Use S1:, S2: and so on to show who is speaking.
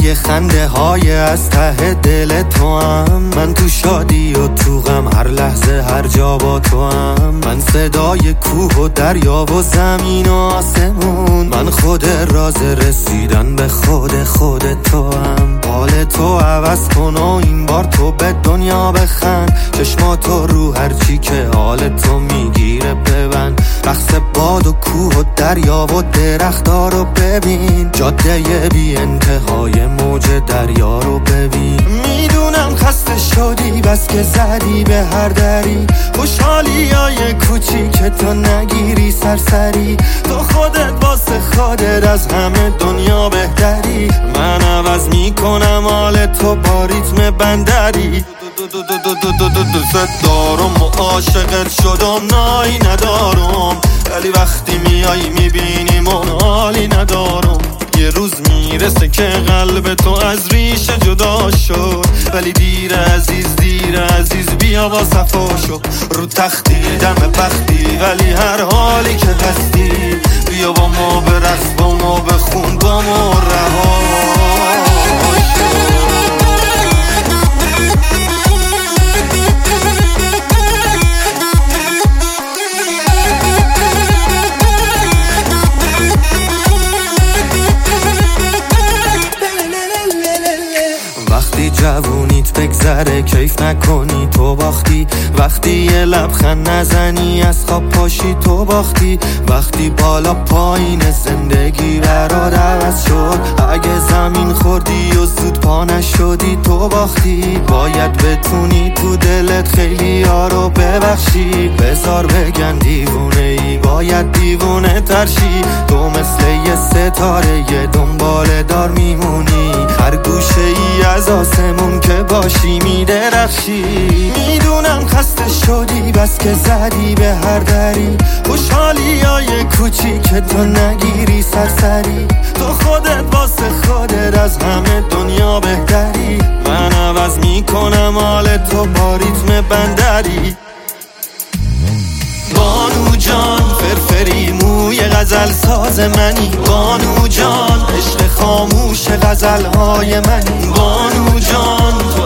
S1: صدای خنده های از ته دل تو هم، من تو شادی و تو غم هر لحظه هر جا با تو هم. من صدای کوه و دریا و زمین و آسمون، من خود راز رسیدن به خود تو هم. حال تو عوض کن و این بار تو به دنیا بخند، چشماتو رو هرچی که حال تو میگیره ببند. رقص باد و کوه و دریا و درخت‌ها رو ببین، جاده بی انتهای موج دریا رو ببین. میدونم خسته شدی بس که زدی به هر دری، خوشحالی های کوچیک تو نگیری سرسری. تو خودت واسه خودت از همه دنیا بهتری، من عوض میکنم حال تو با ریتم بندری. دوست دارم و عاشقت شدم، نایی ندارم، ولی وقتی میای میبینیم و حالی ندارم. یه روز میرسه که قلب تو از ریشه جدا شد، ولی دیر عزیز بیا با صفا شو. رو تختی دم بختی ولی هر حالی که هستی، بیا با ما برقص با ما بخون با ما رها شو. وقتی جوونیت بگذره کیف نکنی تو باختی، وقتی یه لبخند نزنی از خواب پاشی تو باختی. وقتی بالا پایین زندگی برات عوض شد، اگه زمین خوردی و زود پا نشدی تو باختی. باید بتونی تو دلت خیلی ها رو ببخشی، بذار بگن دیوونه ای باید دیوونه ترشی. تو مثل یه ستاره یه دنبال دار میمونی، هر گوشه ای از آسمون که باشی میدرخشی. میدونم خسته شدی بس که زدی به هر دری، خوشحالی های کوچیک تو نگیری سرسری. تو خودت واسه خودت از همه دنیا بهتری، من عوض میکنم حال تو با ریتم بندری. بانو جان فرفری موی غزل ساز منی، بانو جان عشق خاموش غزل های منی. بانو جان